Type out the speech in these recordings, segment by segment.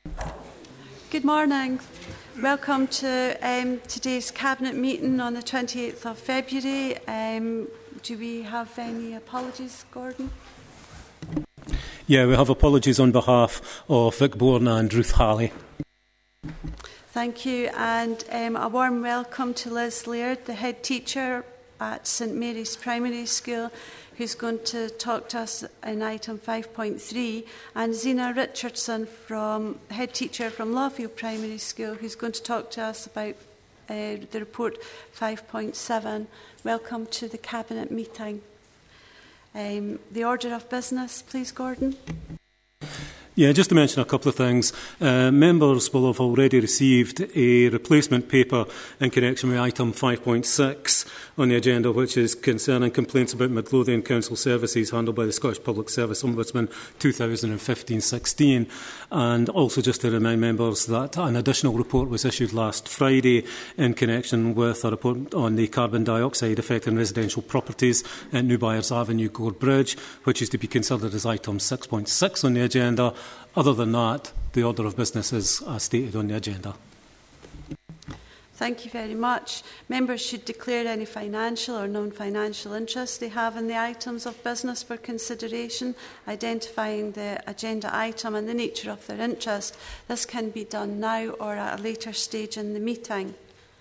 Good morning. Welcome to today's Cabinet meeting on the 28th of February. Do we have any apologies, Gordon? Yeah, we have apologies on behalf of Vic Bourne and Ruth Halley. Thank you, and a warm welcome to Liz Laird, the head teacher at St Mary's Primary School, who's going to talk to us in item 5.3, and Zena Richardson, head teacher from Lawfield Primary School, who's going to talk to us about the report 5.7. Welcome to the Cabinet meeting. The order of business, please, Gordon. Yeah, just to mention a couple of things. Members will have already received a replacement paper in connection with item 5.6 on the agenda, which is concerning complaints about Midlothian Council services handled by the Scottish Public Service Ombudsman 2015-16. And also just to remind members that an additional report was issued last Friday in connection with a report on the carbon dioxide effect on residential properties at New Byres Avenue, Gore Bridge, which is to be considered as item 6.6 on the agenda. Other than that, the order of business is as stated on the agenda. Thank you very much. Members should declare any financial or non-financial interest they have in the items of business for consideration, identifying the agenda item and the nature of their interest. This can be done now or at a later stage in the meeting.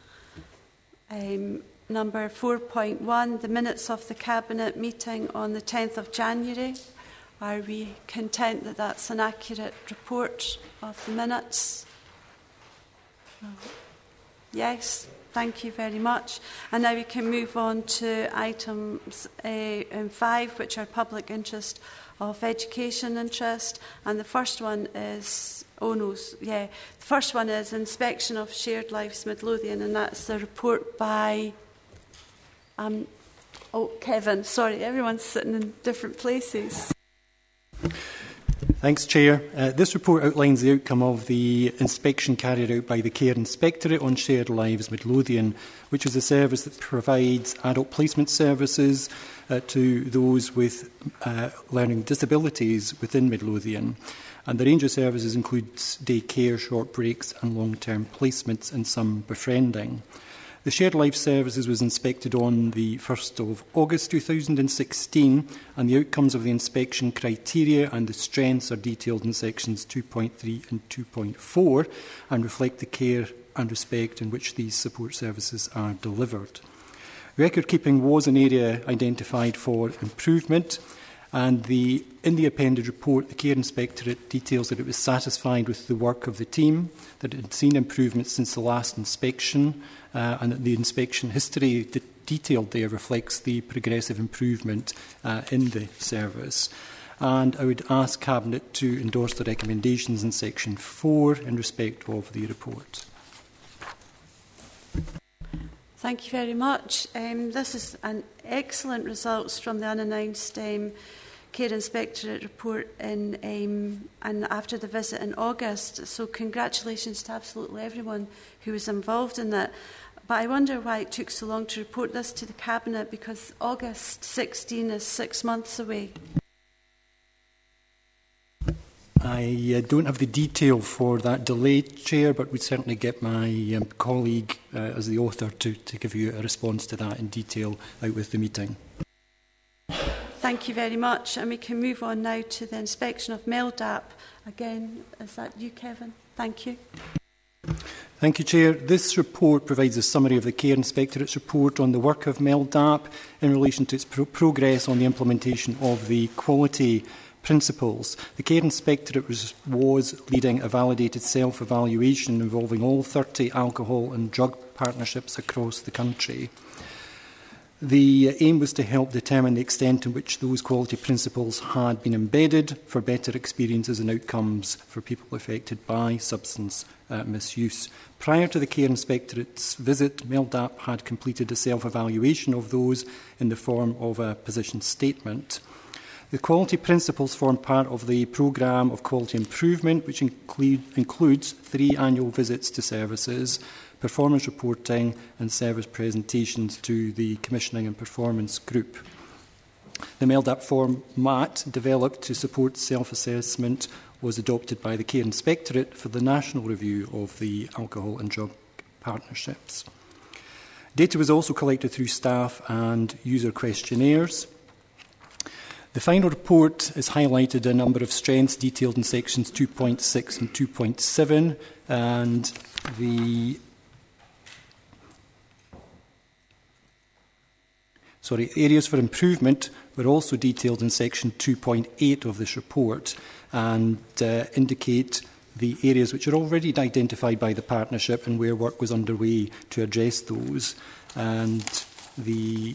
Number 4.1, the minutes of the Cabinet meeting on the 10th of January. Are we content that that's an accurate report of the minutes? Yes, thank you very much. And now we can move on to items 5, which are public interest of education interest. And the first one is, the first one is inspection of Shared Lives Midlothian, and that's the report by, Kevin. Sorry, everyone's sitting in different places. Thanks, Chair. This report outlines the outcome of the inspection carried out by the Care Inspectorate on Shared Lives Midlothian, which is a service that provides adult placement services to those with learning disabilities within Midlothian. And the range of services includes day care, short breaks and long-term placements and some befriending. The Shared Life Services was inspected on the 1st of August 2016, and the outcomes of the inspection criteria and the strengths are detailed in sections 2.3 and 2.4 and reflect the care and respect in which these support services are delivered. Record keeping was an area identified for improvement, and in the appended report, the Care Inspectorate details that it was satisfied with the work of the team, that it had seen improvements since the last inspection, and that the inspection history detailed there reflects the progressive improvement in the service. And I would ask Cabinet to endorse the recommendations in section 4 in respect of the report. Thank you very much. This is an excellent results from the unannounced Care Inspectorate report and after the visit in August. So congratulations to absolutely everyone who was involved in that. But I wonder why it took so long to report this to the Cabinet, because August 16 is 6 months away. I don't have the detail for that delay, Chair, but would certainly get my colleague as the author to give you a response to that in detail out with the meeting. Thank you very much. And we can move on now to the inspection of MELDAP. Again, is that you, Kevin? Thank you. Thank you, Chair. This report provides a summary of the Care Inspectorate's report on the work of MELDAP in relation to its progress on the implementation of the quality principles. The Care Inspectorate was leading a validated self-evaluation involving all 30 alcohol and drug partnerships across the country. The aim was to help determine the extent to which those quality principles had been embedded for better experiences and outcomes for people affected by substance misuse. Prior to the Care Inspectorate's visit, MELDAP had completed a self-evaluation of those in the form of a position statement. The quality principles form part of the programme of quality improvement, which includes 3 annual visits to services, performance reporting and service presentations to the Commissioning and Performance Group. The MELDAP format developed to support self-assessment was adopted by the Care Inspectorate for the national review of the alcohol and drug partnerships. Data was also collected through staff and user questionnaires. The final report has highlighted a number of strengths detailed in sections 2.6 and 2.7, and the areas for improvement were also detailed in section 2.8 of this report and indicate the areas which are already identified by the partnership and where work was underway to address those. And the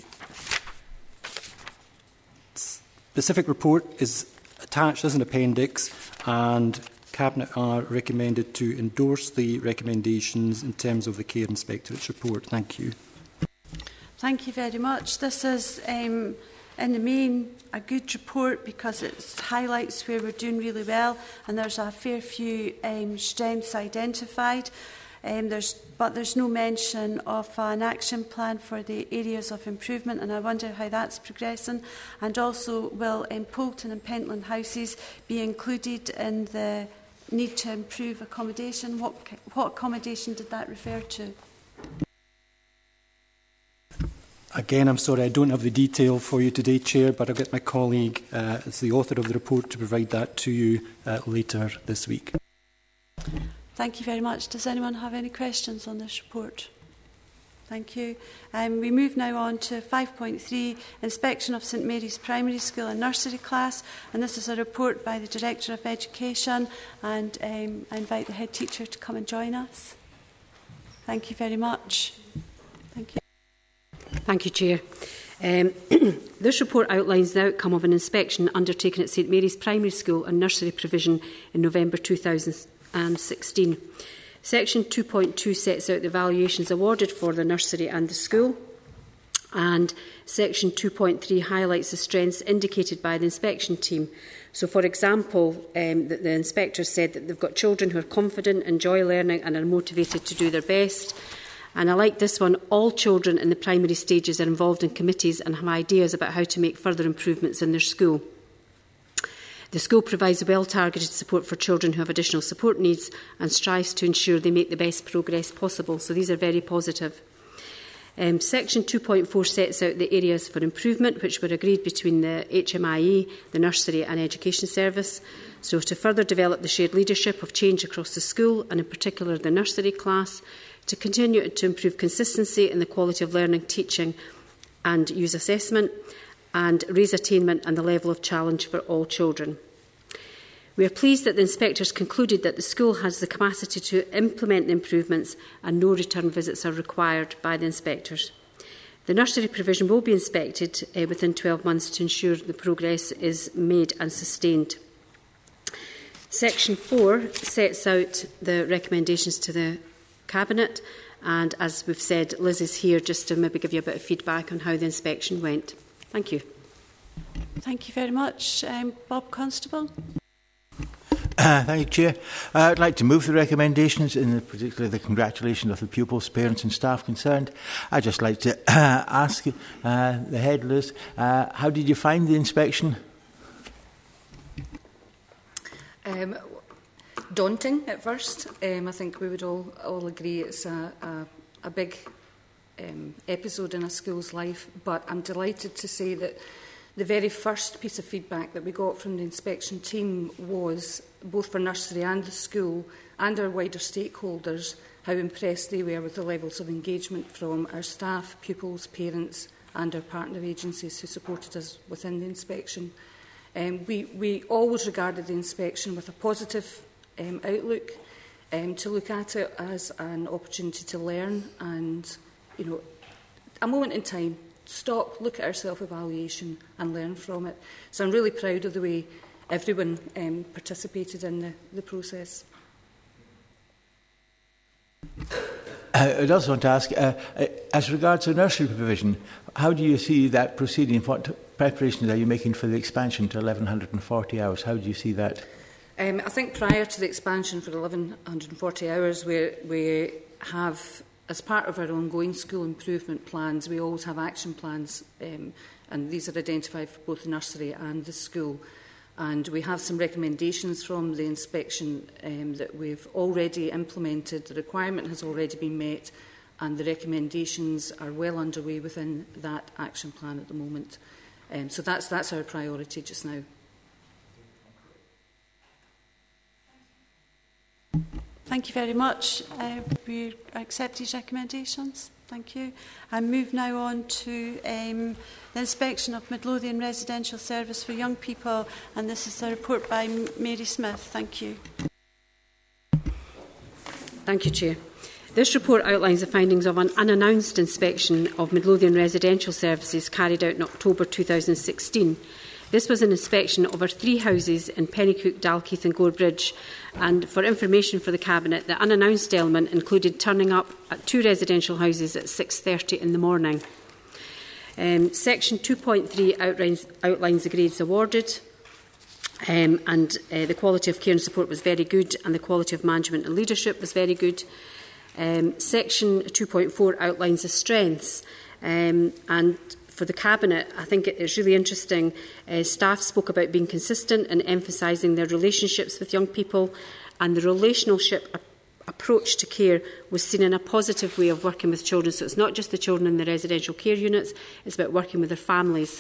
specific report is attached as an appendix, and Cabinet are recommended to endorse the recommendations in terms of the Care Inspectorate's report. Thank you. Thank you very much. This is, in the main, a good report because it highlights where we're doing really well, and there's a fair few strengths identified. But there's no mention of an action plan for the areas of improvement, and I wonder how that's progressing. And also, will Poulton and Pentland houses be included in the need to improve accommodation? What accommodation did that refer to? Again, I'm sorry, I don't have the detail for you today, Chair, but I'll get my colleague, as the author of the report, to provide that to you later this week. Thank you very much. Does anyone have any questions on this report? Thank you. We move now on to 5.3, Inspection of St Mary's Primary School and Nursery Class. And this is a report by the Director of Education. And I invite the head teacher to come and join us. Thank you very much. Thank you. Thank you, Chair. This report outlines the outcome of an inspection undertaken at St Mary's Primary School and Nursery Provision in November 2016. Section 2.2 sets out the valuations awarded for the nursery and the school, and Section 2.3 highlights the strengths indicated by the inspection team. So, for example, the inspectors said that they've got children who are confident, enjoy learning and are motivated to do their best. And I like this one: all children in the primary stages are involved in committees and have ideas about how to make further improvements in their school. The school provides well-targeted support for children who have additional support needs and strives to ensure they make the best progress possible. So these are very positive. Section 2.4 sets out the areas for improvement which were agreed between the HMIE, the Nursery and Education Service. So to further develop the shared leadership of change across the school, and in particular the nursery class, to continue to improve consistency in the quality of learning, teaching and use assessment, and raise attainment and the level of challenge for all children. We are pleased that the inspectors concluded that the school has the capacity to implement the improvements and no return visits are required by the inspectors. The nursery provision will be inspected within 12 months to ensure the progress is made and sustained. Section 4 sets out the recommendations to the Cabinet, and as we've said, Liz is here just to maybe give you a bit of feedback on how the inspection went. Thank you. Thank you very much. Bob Constable. Thank you, Chair. I'd like to move the recommendations, in particular the congratulations of the pupils, parents and staff concerned. I'd just like to ask the head, Liz, how did you find the inspection? Daunting at first. I think we would all agree it's a big episode in a school's life, but I'm delighted to say that the very first piece of feedback that we got from the inspection team was, both for nursery and the school and our wider stakeholders, how impressed they were with the levels of engagement from our staff, pupils, parents and our partner agencies who supported us within the inspection. We always regarded the inspection with a positive outlook, to look at it as an opportunity to learn and, a moment in time, stop, look at our self-evaluation and learn from it. So I'm really proud of the way everyone participated in the process. I'd also want to ask, as regards to nursery provision, how do you see that proceeding? What preparations are you making for the expansion to 1,140 hours? How do you see that? I think prior to the expansion for 1,140 hours, we have, as part of our ongoing school improvement plans, we always have action plans, and these are identified for both the nursery and the school. And we have some recommendations from the inspection that we've already implemented. The requirement has already been met, and the recommendations are well underway within that action plan at the moment. So that's our priority just now. Thank you very much. We accept these recommendations. Thank you. I move now on to the inspection of Midlothian Residential Service for Young People, and this is a report by Mary Smith. Thank you. Thank you, Chair. This report outlines the findings of an unannounced inspection of Midlothian Residential Services carried out in October 2016. This was an inspection of our 3 houses in Pennycook, Dalkeith and Gorebridge. And for information for the Cabinet, the unannounced element included turning up at 2 residential houses at 6:30 in the morning. Section 2.3 outlines the grades awarded. The quality of care and support was very good, and the quality of management and leadership was very good. Section 2.4 outlines the strengths, and for the Cabinet, I think it's really interesting. Staff spoke about being consistent and emphasising their relationships with young people, and the relationship approach to care was seen in a positive way of working with children. So it's not just the children in the residential care units, it's about working with their families.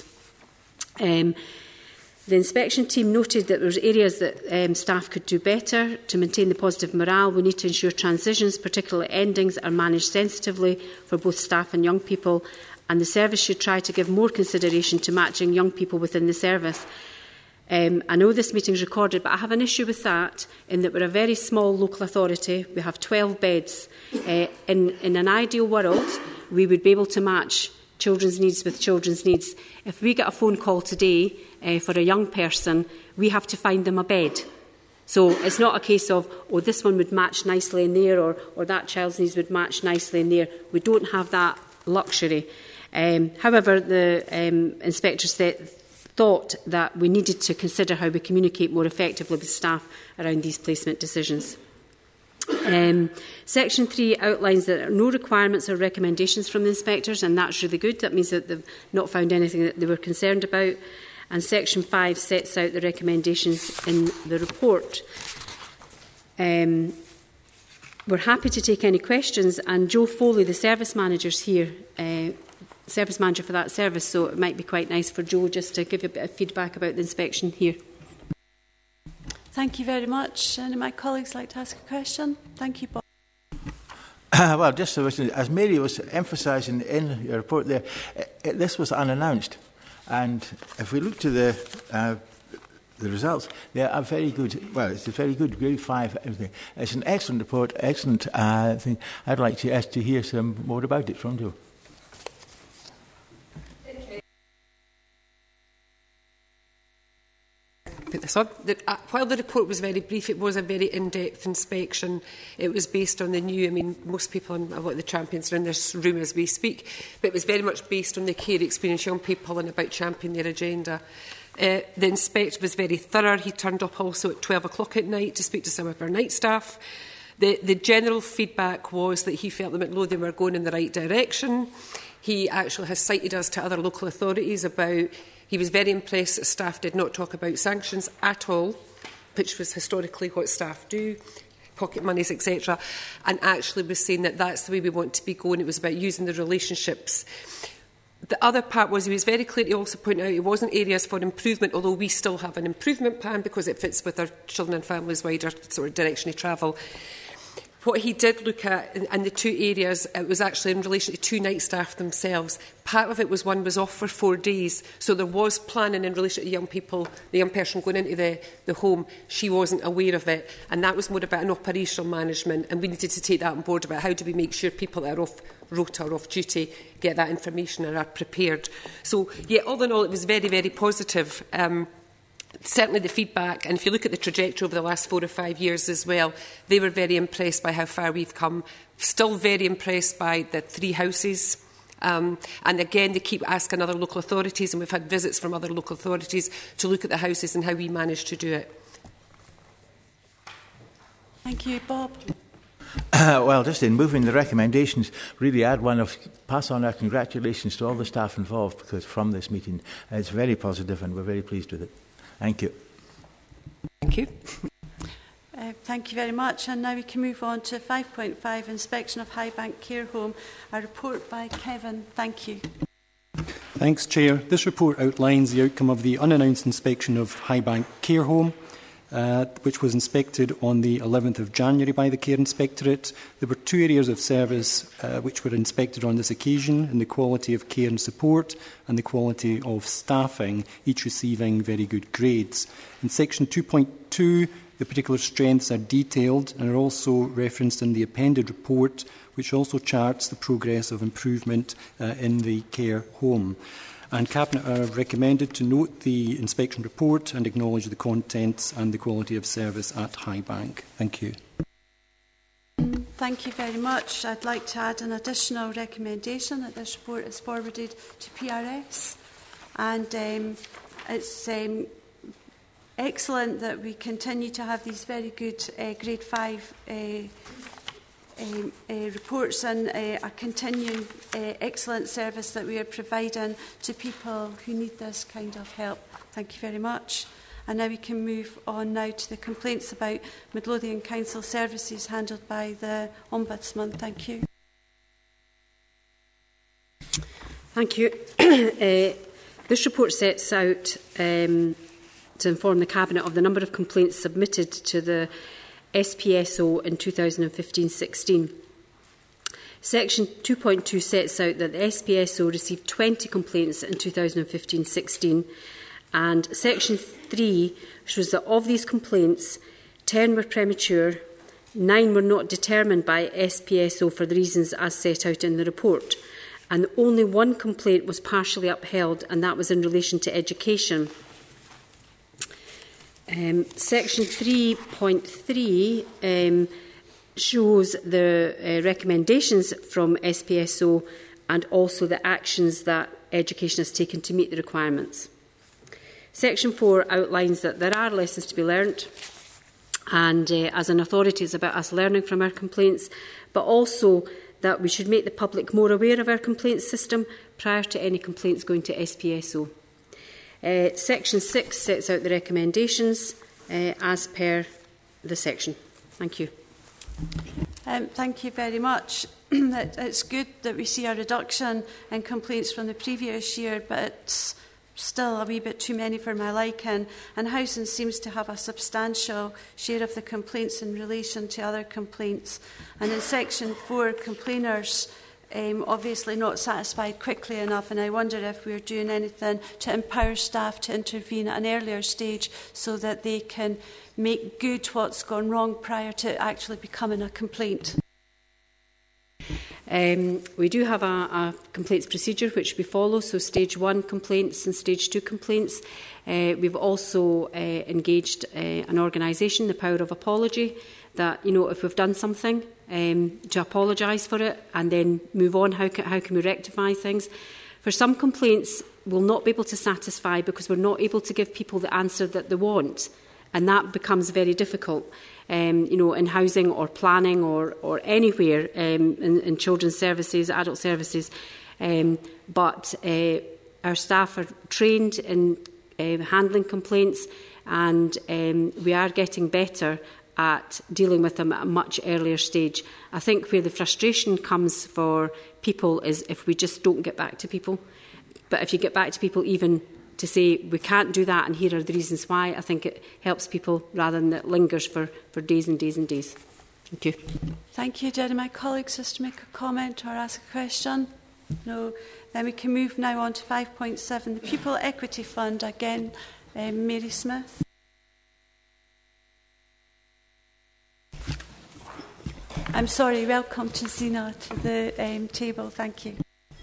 The inspection team noted that there were areas that staff could do better. To maintain the positive morale, we need to ensure transitions, particularly endings, are managed sensitively for both staff and young people, and the service should try to give more consideration to matching young people within the service. I know this meeting is recorded, but I have an issue with that, in that we're a very small local authority. We have 12 beds. In an ideal world, we would be able to match children's needs with children's needs. If we get a phone call today for a young person, we have to find them a bed. So it's not a case of, oh, this one would match nicely in there, or that child's needs would match nicely in there. We don't have that luxury. However, the inspectors thought that we needed to consider how we communicate more effectively with staff around these placement decisions. Section 3 outlines that there are no requirements or recommendations from the inspectors, and that's really good. That means that they've not found anything that they were concerned about. And Section 5 sets out the recommendations in the report. We're happy to take any questions, and Joe Foley, the service manager, is here, service manager for that service, so it might be quite nice for Joe just to give you a bit of feedback about the inspection here. Thank you very much. Any of my colleagues like to ask a question? Thank you, Bob. Well, just so as Mary was emphasising in your report there, this was unannounced. And if we look to the results, they are very good. Well, it's a very good grade 5. Everything. It's an excellent report, excellent thing. I'd like to ask to hear some more about it from Joe. Put this on. While the report was very brief, it was a very in-depth inspection. It was based on the new, most people, and a lot of the champions are in this room as we speak, but it was very much based on the care experience young people and about championing their agenda. The inspector was very thorough. He turned up also at 12 o'clock at night to speak to some of our night staff. The general feedback was that he felt the Midlothian were going in the right direction. He actually has cited us to other local authorities about. He was very impressed that staff did not talk about sanctions at all, which was historically what staff do, pocket monies, etc., and actually was saying that that's the way we want to be going. It was about using the relationships. The other part was he was very clear to also point out it wasn't areas for improvement, although we still have an improvement plan because it fits with our children and families' wider sort of direction of travel. What he did look at in the 2 areas, it was actually in relation to 2 night staff themselves. Part of it was one was off for 4 days, so there was planning in relation to young people, the young person going into the home. She wasn't aware of it, and that was more about an operational management, and we needed to take that on board about how do we make sure people that are off rota or off duty get that information and are prepared. So, yeah, all in all, it was very, very positive. Certainly the feedback, and if you look at the trajectory over the last 4 or 5 years as well, they were very impressed by how far we've come. Still very impressed by the 3 houses. And again, they keep asking other local authorities, and we've had visits from other local authorities to look at the houses and how we managed to do it. Thank you, Bob. Well, just in moving the recommendations, really pass on our congratulations to all the staff involved, because from this meeting it's very positive and we're very pleased with it. Thank you. Thank you. Thank you very much. And now we can move on to 5.5, Inspection of Highbank Care Home, a report by Kevin. Thank you. Thanks, Chair. This report outlines the outcome of the unannounced inspection of Highbank Care Home, which was inspected on the 11th of January by the Care Inspectorate. There were 2 areas of service which were inspected on this occasion, in the quality of care and support and the quality of staffing, each receiving very good grades. In section 2.2, the particular strengths are detailed and are also referenced in the appended report, which also charts the progress of improvement in the care home. And Cabinet are recommended to note the inspection report and acknowledge the contents and the quality of service at Highbank. Thank you. Thank you very much. I'd like to add an additional recommendation that this report is forwarded to PRS. And it's excellent that we continue to have these very good Grade 5 reports and a continuing excellent service that we are providing to people who need this kind of help. Thank you very much. And now we can move on now to the complaints about Midlothian Council services handled by the Ombudsman. Thank you. Thank you. This report sets out to inform the Cabinet of the number of complaints submitted to the SPSO in 2015-16. Section 2.2 sets out that the SPSO received 20 complaints in 2015-16, and Section 3 shows that of these complaints, 10 were premature, 9 were not determined by SPSO for the reasons as set out in the report, and only 1 complaint was partially upheld, and that was in relation to education. Section 3.3 shows the recommendations from SPSO and also the actions that education has taken to meet the requirements. Section 4 outlines that there are lessons to be learnt, and as an authority it's about us learning from our complaints, but also that we should make the public more aware of our complaints system prior to any complaints going to SPSO. Section 6 sets out the recommendations as per the section. Thank you. Thank you very much. It's good that we see a reduction in complaints from the previous year, but it's still a wee bit too many for my liking, and housing seems to have a substantial share of the complaints in relation to other complaints. And in Section 4, complainers obviously not satisfied quickly enough, and I wonder if we're doing anything to empower staff to intervene at an earlier stage so that they can make good what's gone wrong prior to it actually becoming a complaint. We do have a complaints procedure which we follow, so Stage 1 complaints and Stage 2 complaints. We've also engaged an organisation, the Power of Apology, that, you know, if we've done something, to apologise for it and then move on. How can we rectify things? For some complaints, we'll not be able to satisfy because we're not able to give people the answer that they want, and that becomes very difficult. You know, in housing or planning or anywhere, in children's services, adult services. But our staff are trained in handling complaints, and we are getting better at dealing with them at a much earlier stage. I think where the frustration comes for people is if we just don't get back to people. But if you get back to people even to say we can't do that and here are the reasons why, I think it helps people rather than it lingers for days and days and days. Thank you. Thank you. Do any of my colleagues wish to make a comment or ask a question? No. Then we can move now on to 5.7, the Pupil Equity Fund. Again, Mary Smith. I'm sorry, welcome to Zina to the table. Thank you.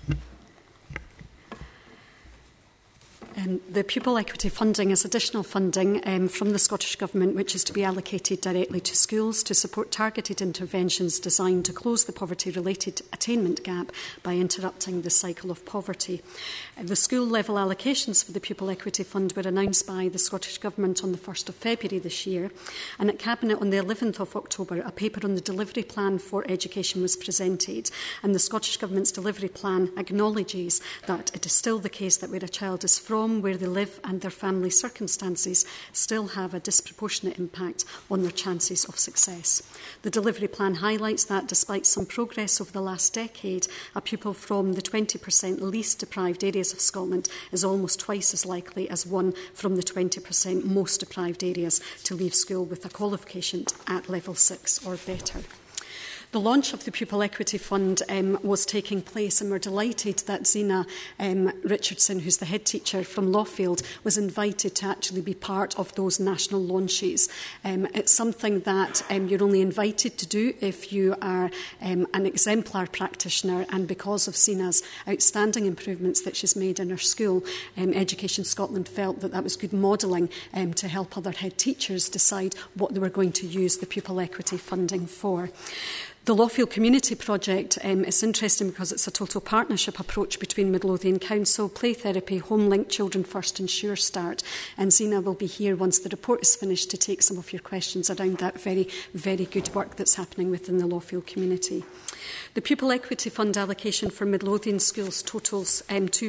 The pupil equity funding is additional funding from the Scottish Government, which is to be allocated directly to schools to support targeted interventions designed to close the poverty-related attainment gap by interrupting the cycle of poverty. The school-level allocations for the Pupil Equity Fund were announced by the Scottish Government on the 1st of February this year, and at Cabinet on the 11th of October, a paper on the delivery plan for education was presented, and the Scottish Government's delivery plan acknowledges that it is still the case that where a child is from, where they live and their family circumstances still have a disproportionate impact on their chances of success. The delivery plan highlights that despite some progress over the last decade, a pupil from the 20% least deprived areas of Scotland is almost twice as likely as one from the 20% most deprived areas to leave school with a qualification at level 6 or better. The launch of the Pupil Equity Fund was taking place, and we're delighted that Zina Richardson, who's the head teacher from Lawfield, was invited to actually be part of those national launches. It's something that you're only invited to do if you are an exemplar practitioner, and because of Zina's outstanding improvements that she's made in her school, Education Scotland felt that that was good modelling to help other head teachers decide what they were going to use the Pupil Equity funding for. The Lawfield Community Project is interesting because it's a total partnership approach between Midlothian Council, Play Therapy, HomeLink, Children First and Sure Start. And Zina will be here once the report is finished to take some of your questions around that very, very good work that's happening within the Lawfield community. The Pupil Equity Fund allocation for Midlothian schools totals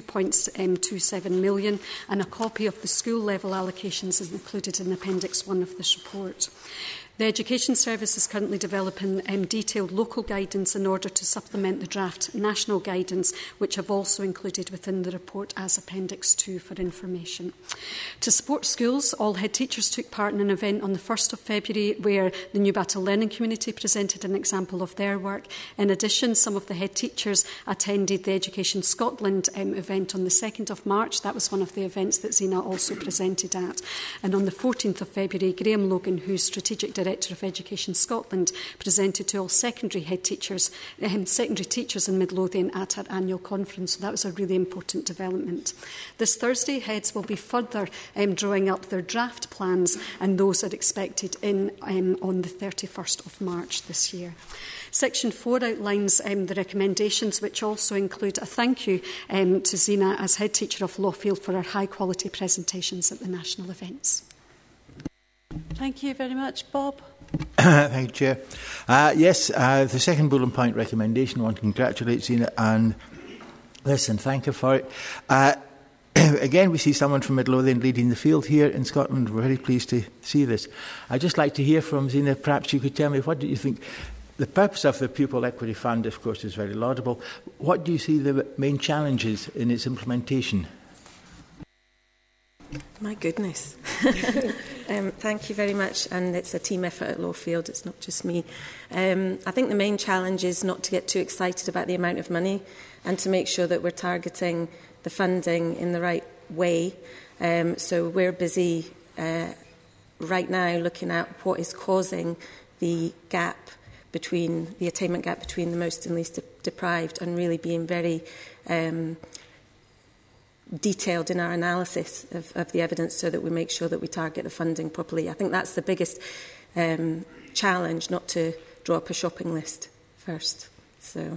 £2.27 million, and a copy of the school level allocations is included in Appendix 1 of this report. The Education Service is currently developing detailed local guidance in order to supplement the draft national guidance, which have also included within the report as Appendix 2 for information. To support schools, all head teachers took part in an event on the 1st of February where the New Battle Learning Community presented an example of their work. In addition, some of the head teachers attended the Education Scotland event on the 2nd of March. That was one of the events that Zina also presented at. And on the 14th of February, Graham Logan, who's Strategic Director of Education Scotland, presented to all secondary head teachers, secondary teachers in Midlothian at our annual conference. So that was a really important development. This Thursday, heads will be further drawing up their draft plans, and those are expected in on the 31st of March this year. Section 4 outlines the recommendations, which also include a thank you to Zina as head teacher of Lawfield for her high quality presentations at the national events. Thank you very much. Bob? Thank you, Chair. Yes, the second bullet point recommendation, I want to congratulate Zina and thank her for it. Again, we see someone from Midlothian leading the field here in Scotland. We're very pleased to see this. I'd just like to hear from Zina. Perhaps you could tell me, what do you think? The purpose of the Pupil Equity Fund, of course, is very laudable. What do you see the main challenges in its implementation? My goodness. Thank you very much. And it's a team effort at Lawfield. It's not just me. I think the main challenge is not to get too excited about the amount of money and to make sure that we're targeting the funding in the right way. So we're busy right now looking at what is causing the gap between the attainment gap between the most and least deprived, and really being very detailed in our analysis of the evidence so that we make sure that we target the funding properly. I think that's the biggest challenge, not to draw up a shopping list first. So.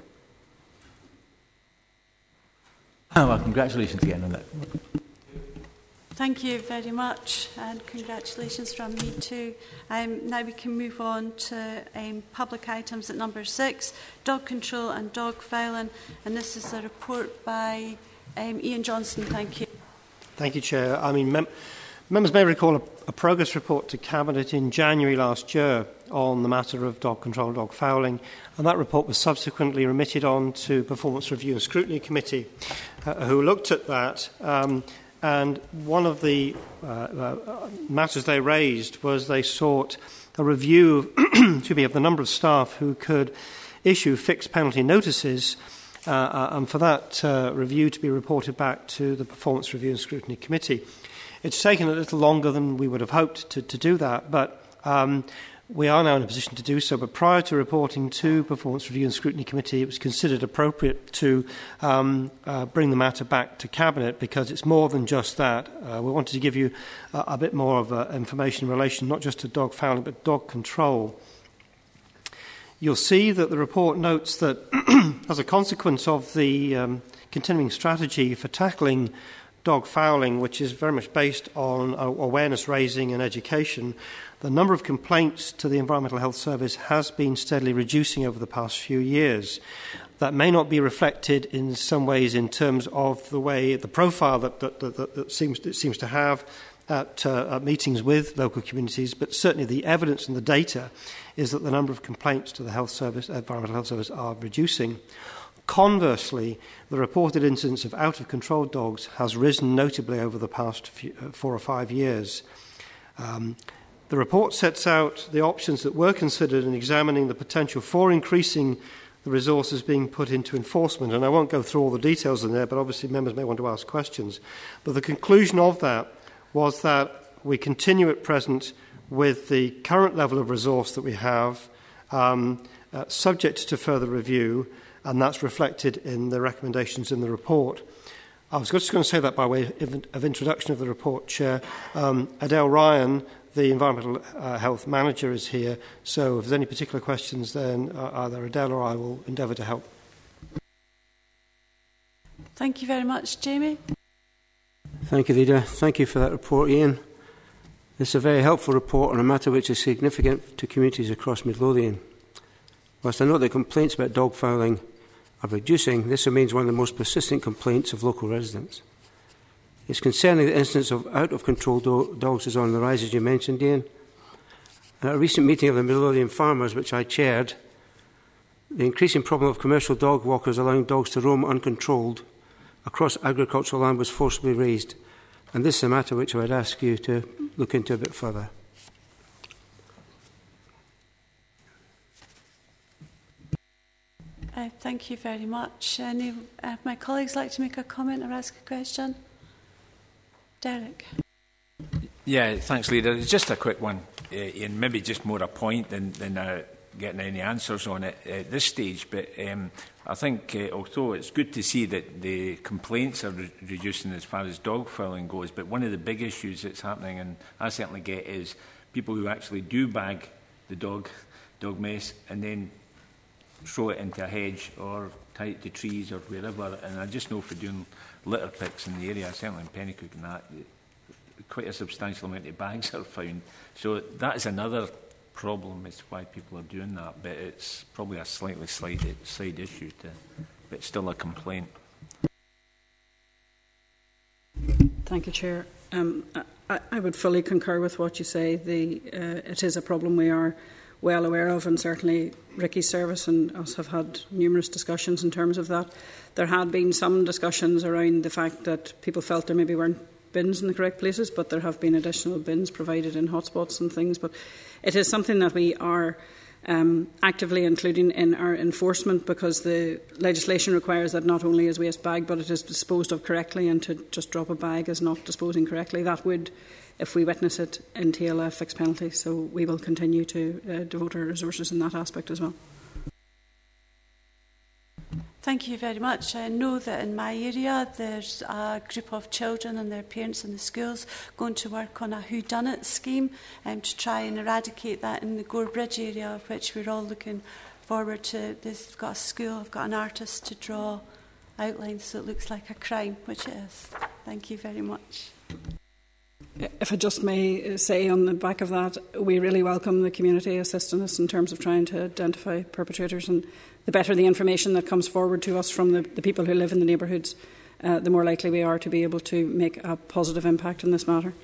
Well, congratulations again on that. Thank you very much, and congratulations from me too. Now we can move on to public items at number 6, dog control and dog filing, and this is a report by Ian Johnson. Thank you. Thank you, Chair. Members may recall a progress report to Cabinet in January last year on the matter of dog control and dog fouling, and that report was subsequently remitted on to Performance Review and Scrutiny Committee, who looked at that. And one of the matters they raised was they sought a review of the number of staff who could issue fixed penalty notices, and for that review to be reported back to the Performance Review and Scrutiny Committee. It's taken a little longer than we would have hoped to do that, but we are now in a position to do so. But prior to reporting to Performance Review and Scrutiny Committee, it was considered appropriate to bring the matter back to Cabinet, because it's more than just that. We wanted to give you a bit more of information in relation not just to dog fouling but dog control. You'll see that the report notes that as a consequence of the continuing strategy for tackling dog fouling, which is very much based on awareness raising and education, the number of complaints to the Environmental Health Service has been steadily reducing over the past few years. that may not be reflected in some ways in terms of the profile that seems to have at meetings with local communities, but certainly the evidence and the data is that the number of complaints to the health service, environmental health service, are reducing. Conversely, the reported incidence of out-of-control dogs has risen notably over the past 4 or 5 years. The report sets out the options that were considered in examining the potential for increasing the resources being put into enforcement. And I won't go through all the details in there, but obviously members may want to ask questions. But the conclusion of that was that we continue at present with the current level of resource that we have, subject to further review, and that's reflected in the recommendations in the report. I was just going to say that by way of introduction of the report, Chair. Adele Ryan, the Environmental Health Manager, is here, so if there's any particular questions, then either Adele or I will endeavour to help. Thank you very much. Jamie? Thank you, Leader. Thank you for that report, Ian. This is a very helpful report on a matter which is significant to communities across Midlothian. Whilst I note that complaints about dog fouling are reducing, this remains one of the most persistent complaints of local residents. It's concerning the instance of out-of-control dogs is on the rise, as you mentioned, Ian. At a recent meeting of the Midlothian farmers, which I chaired, the increasing problem of commercial dog walkers allowing dogs to roam uncontrolled across agricultural land was forcibly raised, and this is a matter which I would ask you to look into a bit further. Thank you very much. Any of my colleagues like to make a comment or ask a question? Derek. Yeah, thanks, Leader. It's just a quick one, and maybe just more a point than getting any answers on it at this stage. But I think, although it's good to see that the complaints are reducing as far as dog fouling goes, but one of the big issues that's happening, and I certainly get, is people who actually do bag the dog mess and then throw it into a hedge or tie it to trees or wherever. And I just know for doing litter picks in the area, certainly in Pennycook and that, quite a substantial amount of bags are found. So that is another problem as to why people are doing that, but it's probably a slightly side issue, but still a complaint. Thank you, Chair. I would fully concur with what you say. It is a problem we are well aware of, and certainly Ricky's service and us have had numerous discussions in terms of that. There had been some discussions around the fact that people felt there maybe weren't bins in the correct places, but there have been additional bins provided in hotspots and things. But it is something that we are actively including in our enforcement, because the legislation requires that not only is waste bagged, but it is disposed of correctly, and to just drop a bag is not disposing correctly. That would, if we witness it, entail a fixed penalty. So we will continue to devote our resources in that aspect as well. Thank you very much. I know that in my area there's a group of children and their parents in the schools going to work on a whodunit scheme to try and eradicate that in the Gore Bridge area, of which we're all looking forward to. They've got a school, I've got an artist to draw outlines so it looks like a crime, which it is. Thank you very much. If I just may say on the back of that, we really welcome the community assisting us in terms of trying to identify perpetrators, and the better the information that comes forward to us from the people who live in the neighbourhoods, the more likely we are to be able to make a positive impact in this matter.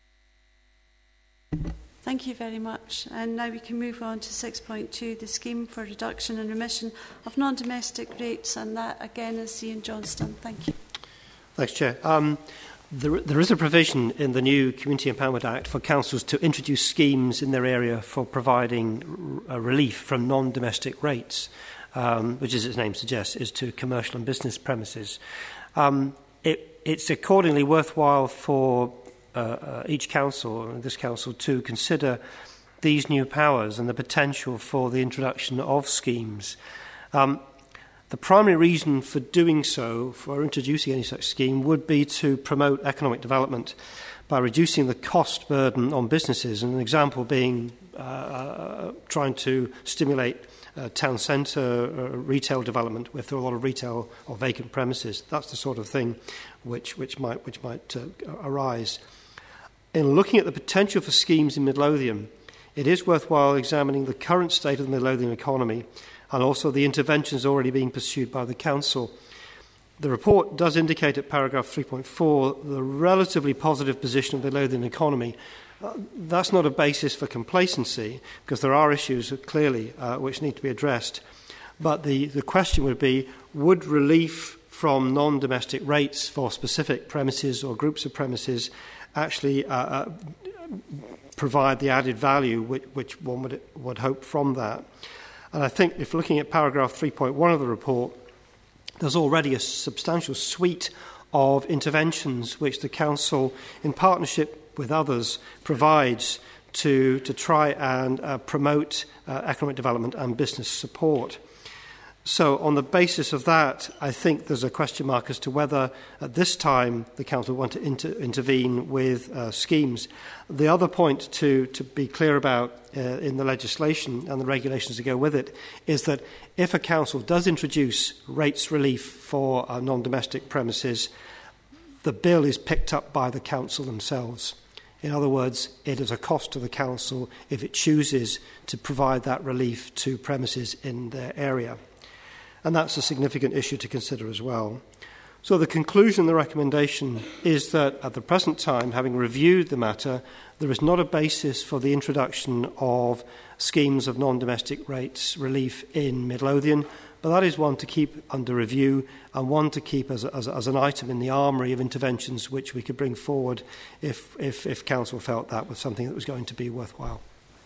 Thank you very much. And now we can move on to 6.2, the scheme for reduction and remission of non-domestic rates, and that again is Ian Johnston. Thank you. Thanks, Chair. There is a provision in the new Community Empowerment Act for councils to introduce schemes in their area for providing relief from non-domestic rates, which, as its name suggests, is to commercial and business premises. It's accordingly worthwhile for each council, this council, to consider these new powers and the potential for the introduction of schemes. The primary reason for doing so, for introducing any such scheme, would be to promote economic development by reducing the cost burden on businesses, and an example being trying to stimulate town centre retail development with a lot of retail or vacant premises. That's the sort of thing which might arise. In looking at the potential for schemes in Midlothian, it is worthwhile examining the current state of the Midlothian economy and also the interventions already being pursued by the Council. The report does indicate at paragraph 3.4 the relatively positive position of the Lothian economy. That's not a basis for complacency, because there are issues clearly which need to be addressed. But the question would be, would relief from non-domestic rates for specific premises or groups of premises actually provide the added value which one would hope from that? And I think if looking at paragraph 3.1 of the report, there's already a substantial suite of interventions which the Council, in partnership with others, provides to try and promote economic development and business support. So on the basis of that, I think there's a question mark as to whether at this time the Council want to intervene with schemes. The other point to be clear about in the legislation and the regulations that go with it is that if a Council does introduce rates relief for non-domestic premises, the bill is picked up by the Council themselves. In other words, it is a cost to the Council if it chooses to provide that relief to premises in their area. And that's a significant issue to consider as well. So the conclusion of the recommendation is that at the present time, having reviewed the matter, there is not a basis for the introduction of schemes of non-domestic rates relief in Midlothian, but that is one to keep under review and one to keep as an item in the armoury of interventions which we could bring forward if Council felt that was something that was going to be worthwhile.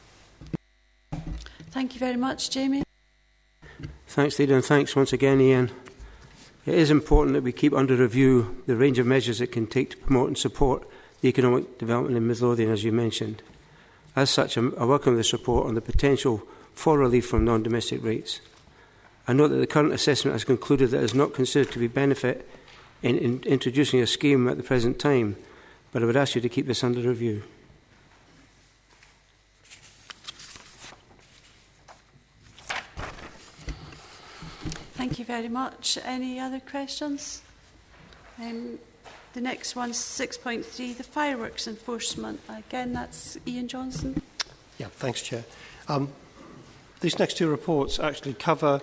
Thank you very much, Jamie. Thanks, Leader, and thanks once again, Ian. It is important that we keep under review the range of measures it can take to promote and support the economic development in Midlothian, as you mentioned. As such, I welcome this report on the potential for relief from non-domestic rates. I note that the current assessment has concluded that it is not considered to be benefit in introducing a scheme at the present time, but I would ask you to keep this under review. Thank you very much. Any other questions? The next one's 6.3, the fireworks enforcement. Again, that's Ian Johnson. Yeah, thanks, Chair. These next two reports actually cover,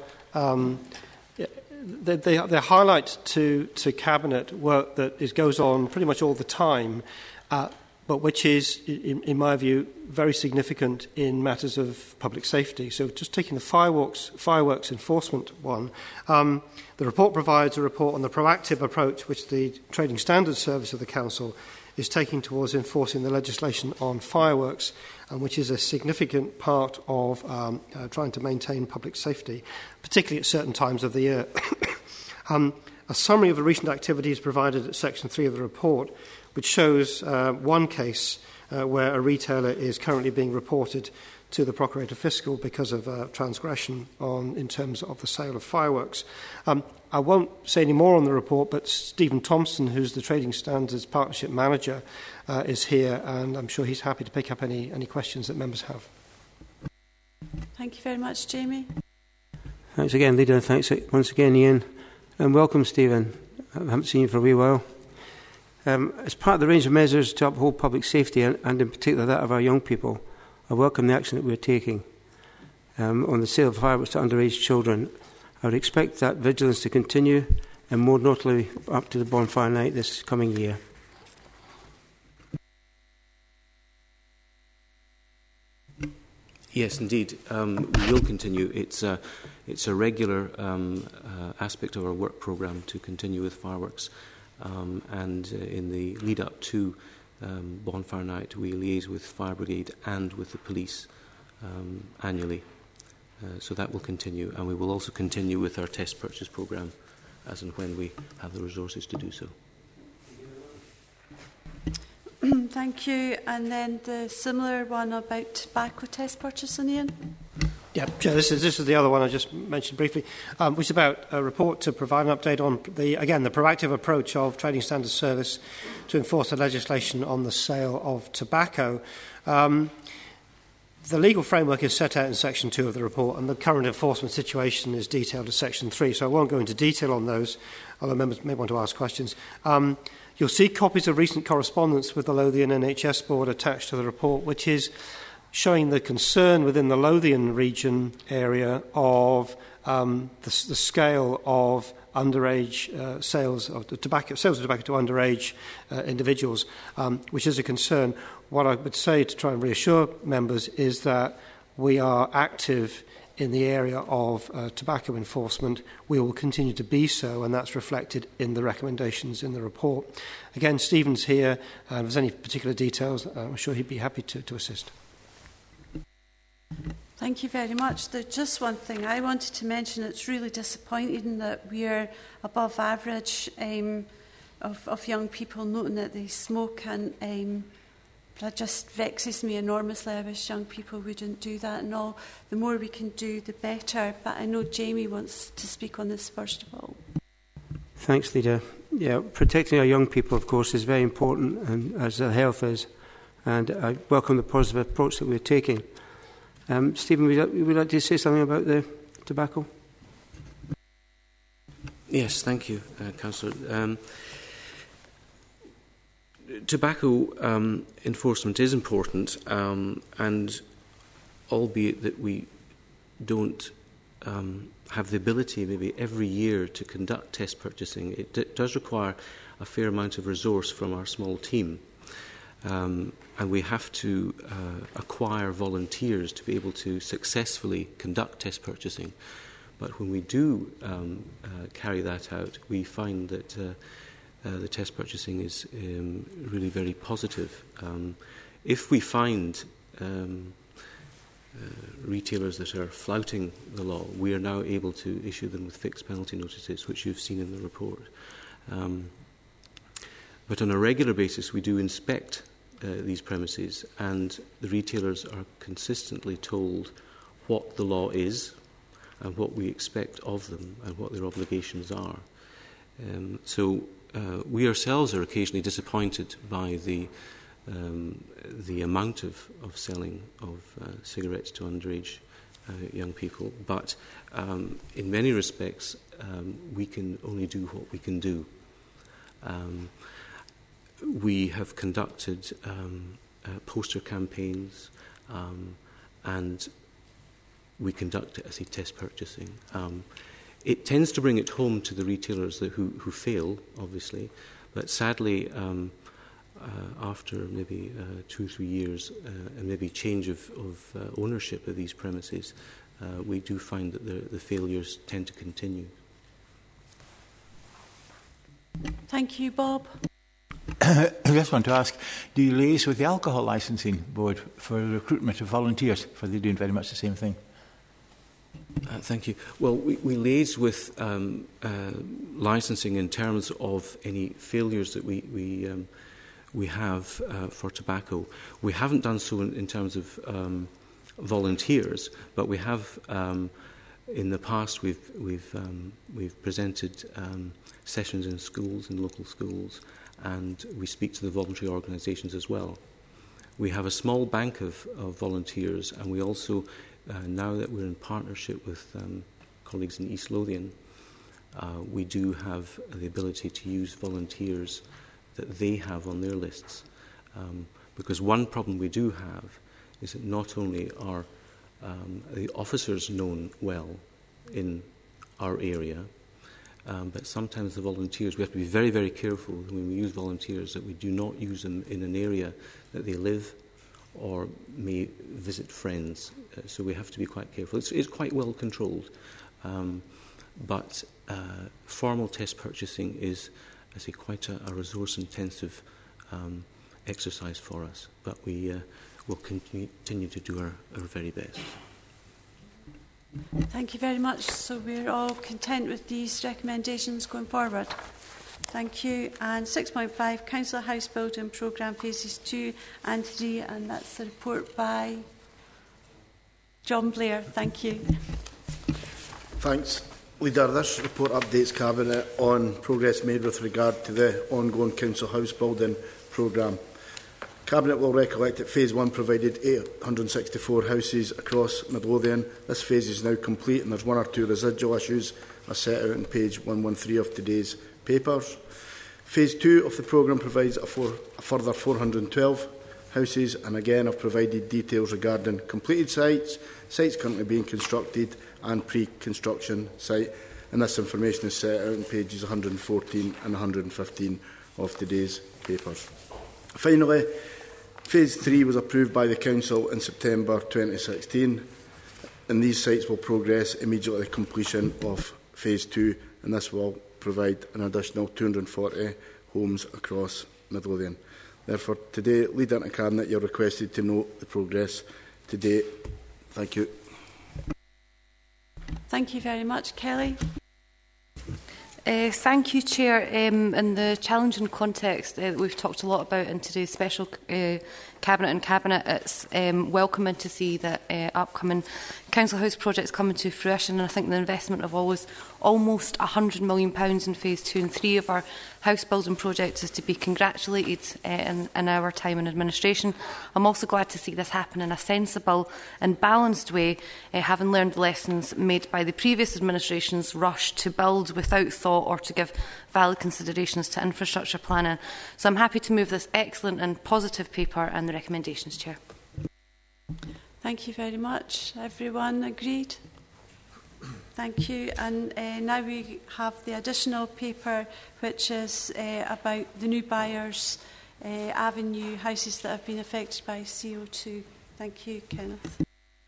they highlight to Cabinet work that goes on pretty much all the time, but which is, in my view, very significant in matters of public safety. So just taking the fireworks enforcement one, the report provides a report on the proactive approach which the Trading Standards Service of the Council is taking towards enforcing the legislation on fireworks, and which is a significant part of trying to maintain public safety, particularly at certain times of the year. A summary of the recent activities provided at Section 3 of the report, which shows one case where a retailer is currently being reported to the Procurator Fiscal because of transgression in terms of the sale of fireworks. I won't say any more on the report, but Stephen Thompson, who's the Trading Standards Partnership Manager, is here, and I'm sure he's happy to pick up any questions that members have. Thank you very much, Jamie. Thanks again, Leader, and thanks once again, Ian. And welcome, Stephen. I haven't seen you for a wee while. As part of the range of measures to uphold public safety, and in particular that of our young people, I welcome the action that we're taking on the sale of fireworks to underage children. I would expect that vigilance to continue, and more notably up to the bonfire night this coming year. Yes, indeed. We will continue. It's a regular aspect of our work programme to continue with fireworks. And in the lead-up to bonfire night, we liaise with Fire Brigade and with the police annually. So that will continue, and we will also continue with our test purchase programme as and when we have the resources to do so. Thank you. And then the similar one about tobacco test purchasing, Ian? Yeah, this is the other one I just mentioned briefly, which is about a report to provide an update on the proactive approach of Trading Standards Service to enforce the legislation on the sale of tobacco. The legal framework is set out in Section 2 of the report, and the current enforcement situation is detailed in Section 3, so I won't go into detail on those, although members may want to ask questions. You'll see copies of recent correspondence with the Lothian NHS Board attached to the report, which is showing the concern within the Lothian region area of the scale of underage sales of tobacco to underage individuals, which is a concern. What I would say to try and reassure members is that we are active in the area of tobacco enforcement. We will continue to be so, and that's reflected in the recommendations in the report. Again, Stephen's here, and if there's any particular details, I'm sure he'd be happy to assist. Thank you very much. There's just one thing I wanted to mention. It's really disappointing that we're above average of young people noting that they smoke, and that just vexes me enormously. I wish young people wouldn't do that, and all. The more we can do, the better. But I know Jamie wants to speak on this first of all. Thanks, Leader. Yeah, protecting our young people, of course, is very important, and as their health is. And I welcome the positive approach that we're taking. Stephen, would you like to say something about the tobacco? Yes, thank you, Councillor. Tobacco enforcement is important, and albeit that we don't have the ability maybe every year to conduct test purchasing, it does require a fair amount of resource from our small team. And we have to acquire volunteers to be able to successfully conduct test purchasing. But when we do carry that out, we find that the test purchasing is really very positive. If we find retailers that are flouting the law, we are now able to issue them with fixed penalty notices, which you've seen in the report. But on a regular basis, we do inspect these premises, and the retailers are consistently told what the law is and what we expect of them and what their obligations are. So we ourselves are occasionally disappointed by the amount of selling of cigarettes to underage young people, but in many respects we can only do what we can do. We have conducted poster campaigns, and we conduct, I say, test purchasing. It tends to bring it home to the retailers who fail, obviously, but sadly, after maybe 2 or 3 years and maybe change of ownership of these premises, we do find that the failures tend to continue. Thank you, Bob. I just want to ask, do you liaise with the Alcohol Licensing Board for the recruitment of volunteers? For they're doing very much the same thing. Thank you. Well, we liaise with licensing in terms of any failures that we have for tobacco. We haven't done so in terms of volunteers, but we have in the past we've presented sessions in schools, in local schools, and we speak to the voluntary organisations as well. We have a small bank of volunteers, and we also, now that we're in partnership with colleagues in East Lothian, we do have the ability to use volunteers that they have on their lists. Because one problem we do have is that not only are the officers known well in our area, but sometimes the volunteers, we have to be very, very careful when we use volunteers that we do not use them in an area that they live or may visit friends. So we have to be quite careful. It's quite well controlled. But formal test purchasing is, I say, quite a resource-intensive exercise for us. But we will continue to do our very best. Thank you very much. So we're all content with these recommendations going forward. Thank you. And 6.5, Council House Building Programme Phases 2 and 3, and that's the report by John Blair. Thank you. Thanks, Leader. This report updates Cabinet on progress made with regard to the ongoing Council House Building Programme. Cabinet will recollect that Phase 1 provided 864 houses across Midlothian. This phase is now complete, and there's 1 or 2 residual issues as set out on page 113 of today's papers. Phase 2 of the programme provides a further 412 houses, and again I've provided details regarding completed sites, sites currently being constructed and pre-construction site, and this information is set out on pages 114 and 115 of today's papers. Finally, Phase 3 was approved by the Council in September 2016, and these sites will progress immediately to completion of Phase 2, and this will provide an additional 240 homes across Midlothian. Therefore, today, Leader and Cabinet, you're requested to note the progress to date. Thank you. Thank you very much. Kelly. Thank you, Chair. In the challenging context that we've talked a lot about in today's special Cabinet and Cabinet, it's welcoming to see that upcoming Council House projects coming to fruition, and I think the investment of almost £100 million in Phase 2 and 3 of our house building projects is to be congratulated in our time in administration. I'm also glad to see this happen in a sensible and balanced way, having learned the lessons made by the previous administration's rush to build without thought or to give valid considerations to infrastructure planning. So I'm happy to move this excellent and positive paper and the recommendations, Chair. Thank you very much. Everyone agreed? Thank you. And now we have the additional paper, which is about the New Buyers Avenue houses that have been affected by CO2. Thank you, Kenneth.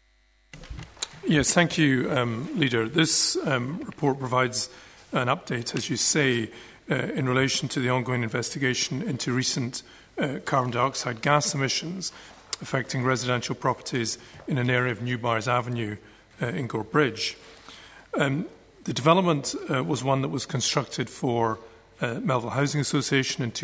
Yes, thank you, Leader. This report provides an update, as you say, in relation to the ongoing investigation into recent carbon dioxide gas emissions affecting residential properties in an area of New Buyers Avenue in Gore Bridge. The development was one that was constructed for Melville Housing Association in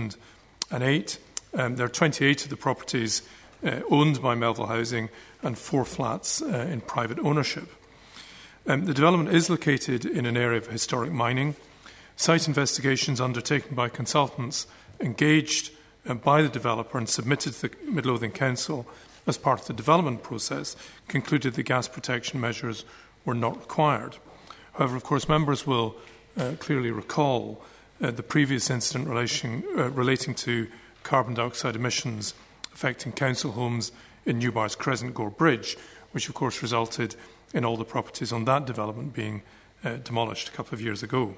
2008. There are 28 of the properties owned by Melville Housing and 4 flats in private ownership. The development is located in an area of historic mining. Site investigations undertaken by consultants engaged by the developer and submitted to the Midlothian Council as part of the development process concluded that gas protection measures were not required. However, of course, members will clearly recall the previous incident relating to carbon dioxide emissions affecting council homes in New Buyers Crescent, Gore Bridge, which of course resulted in all the properties on that development being demolished a couple of years ago.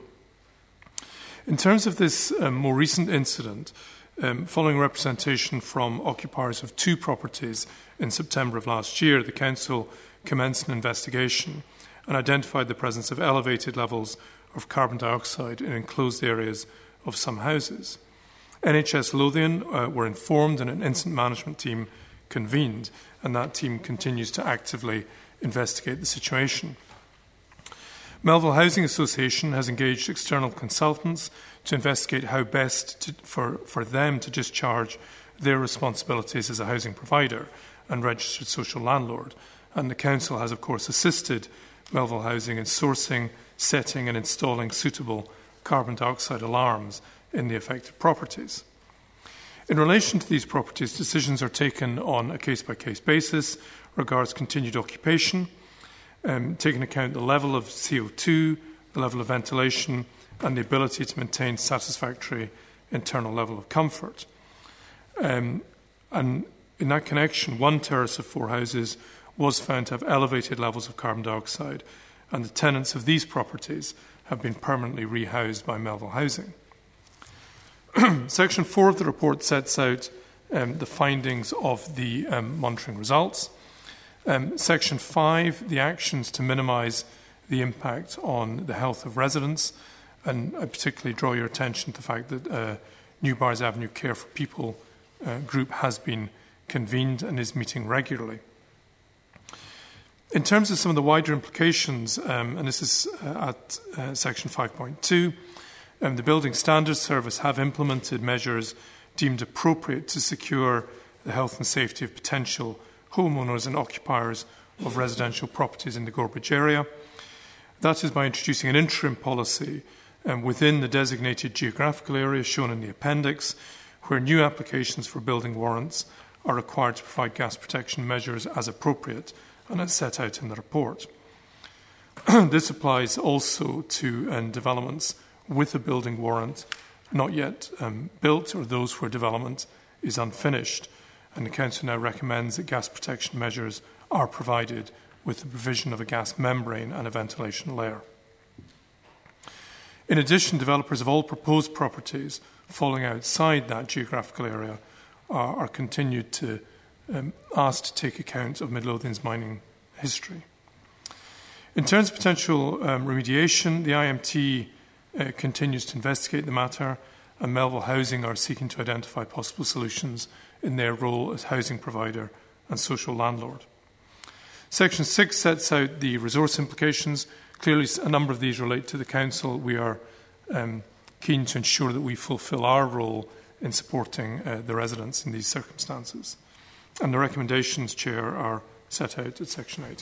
In terms of this more recent incident, following representation from occupiers of 2 properties in September of last year, the Council commenced an investigation and identified the presence of elevated levels of carbon dioxide in enclosed areas of some houses. NHS Lothian were informed and an incident management team convened, and that team continues to actively investigate the situation. Melville Housing Association has engaged external consultants to investigate how best for them to discharge their responsibilities as a housing provider and registered social landlord. And the Council has, of course, assisted Melville Housing in sourcing, setting and installing suitable carbon dioxide alarms in the affected properties. In relation to these properties, decisions are taken on a case-by-case basis regards continued occupation, taking account the level of CO2, the level of ventilation, and the ability to maintain satisfactory internal level of comfort. And in that connection, 1 terrace of 4 houses was found to have elevated levels of carbon dioxide, and the tenants of these properties have been permanently rehoused by Melville Housing. Section 4 of the report sets out the findings of the monitoring results. Section 5, the actions to minimise the impact on the health of residents, and I particularly draw your attention to the fact that New Buyers Avenue Care for People group has been convened and is meeting regularly. In terms of some of the wider implications, and this is at Section 5.2, the Building Standards Service have implemented measures deemed appropriate to secure the health and safety of potential homeowners and occupiers of residential properties in the Gore Bridge area. That is by introducing an interim policy within the designated geographical area shown in the appendix, where new applications for building warrants are required to provide gas protection measures as appropriate and as set out in the report. This applies also to developments with a building warrant not yet built or those where development is unfinished. and the Council now recommends that gas protection measures are provided with the provision of a gas membrane and a ventilation layer. In addition, developers of all proposed properties falling outside that geographical area are continued to asked to take account of Midlothian's mining history. In terms of potential remediation, the IMT continues to investigate the matter, and Melville Housing are seeking to identify possible solutions in their role as housing provider and social landlord. Section 6 sets out the resource implications. Clearly, a number of these relate to the Council. We are keen to ensure that we fulfil our role in supporting the residents in these circumstances. And the recommendations, Chair, are set out at Section 8.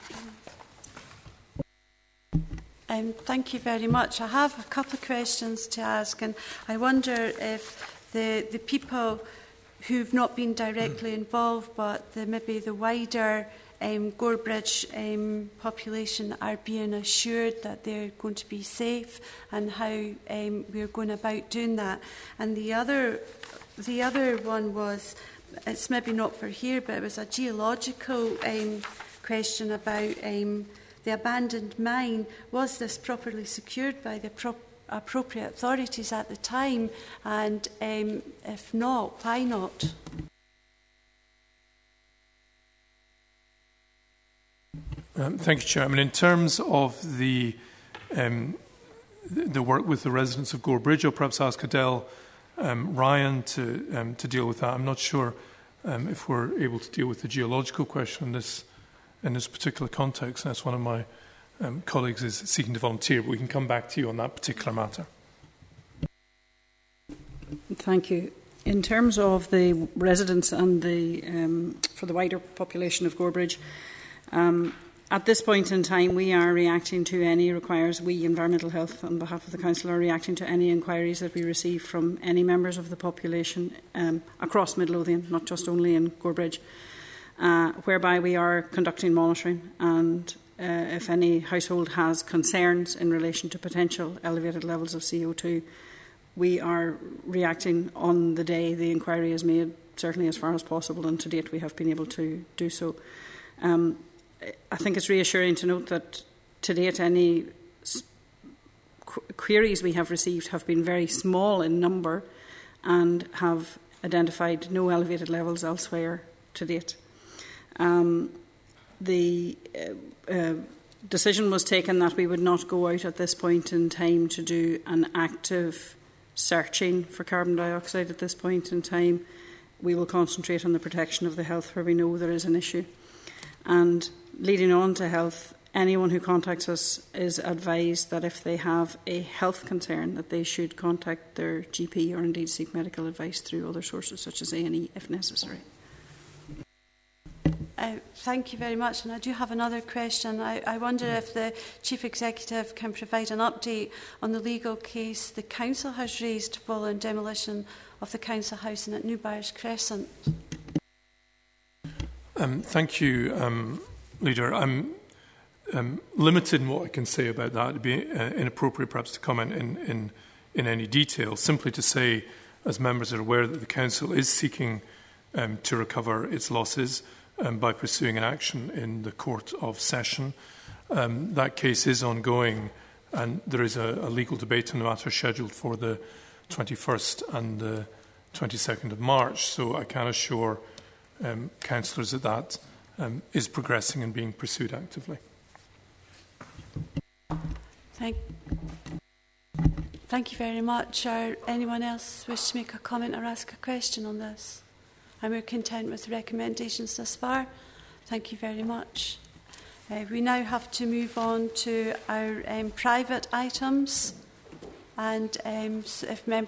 Thank you very much. I have a couple of questions to ask, and I wonder if the people who've not been directly involved, but maybe the wider Gorebridge population are being assured that they're going to be safe, and how we're going about doing that. And the other one was, it's maybe not for here, but it was a geological question about the abandoned mine. Was this properly secured by the appropriate authorities at the time? And if not, why not? Thank you, Chair. I mean, in terms of the work with the residents of Gorebridge, I'll perhaps ask Adele Ryan to deal with that. I'm not sure if we're able to deal with the geological question in this particular context. That's one of my colleagues is seeking to volunteer, but we can come back to you on that particular matter. Thank you. In terms of the residents and for the wider population of Gorebridge, at this point in time, we are reacting to any we, Environmental Health, on behalf of the Council, are reacting to any inquiries that we receive from any members of the population across Midlothian, not just only in Gorebridge, whereby we are conducting monitoring, and if any household has concerns in relation to potential elevated levels of CO2, we are reacting on the day the inquiry is made, certainly as far as possible, and to date we have been able to do so. I think it's reassuring to note that to date any queries we have received have been very small in number and have identified no elevated levels elsewhere to date. The decision was taken that we would not go out at this point in time to do an active searching for carbon dioxide at this point in time. We will concentrate on the protection of the health where we know there is an issue. And leading on to health, anyone who contacts us is advised that if they have a health concern, that they should contact their GP or indeed seek medical advice through other sources such as A&E if necessary. Thank you very much. And I do have another question. I wonder if the Chief Executive can provide an update on the legal case the Council has raised following demolition of the Council housing at Newbyres Crescent. Thank you, Leader. I'm limited in what I can say about that. It would be inappropriate perhaps to comment in any detail. Simply to say, as members are aware, that the Council is seeking to recover its losses by pursuing an action in the Court of Session. That case is ongoing, and there is a legal debate on the matter scheduled for the 21st and the 22nd of March. So I can assure councillors that is progressing and being pursued actively. Thank you very much. Anyone else wish to make a comment or ask a question on this? And we're content with the recommendations thus far. Thank you very much. We now have to move on to our private items, and if members